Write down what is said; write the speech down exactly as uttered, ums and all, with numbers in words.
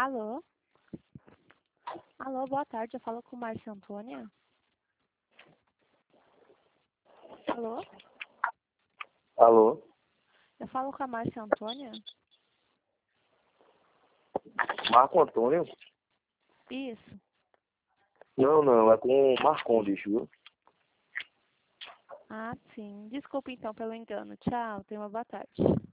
Alô? Alô, boa tarde. Eu falo com Márcia Antônia. Alô? Alô? Eu falo com a Márcia Antônia? Marco Antônio? Isso. Não, não, é com o Marcondes, viu? Ah, sim. Desculpa então pelo engano. Tchau. Tenha uma boa tarde.